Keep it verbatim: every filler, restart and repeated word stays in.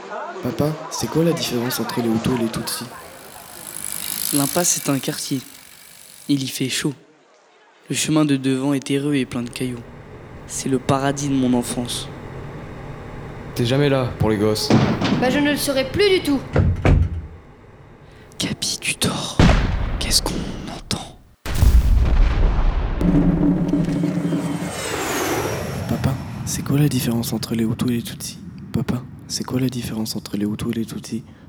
Papa, c'est quoi la différence entre les Hutus et les Tutsis? L'impasse est un quartier. Il y fait chaud. Le chemin de devant est terreux et plein de cailloux. C'est le paradis de mon enfance. T'es jamais là pour les gosses. Bah je ne le serai plus du tout. Capi, tu dors. Qu'est-ce qu'on entend? Papa, c'est quoi la différence entre les Hutus et les Tutsis? Papa, c'est quoi la différence entre les Hutus et les Tutsis?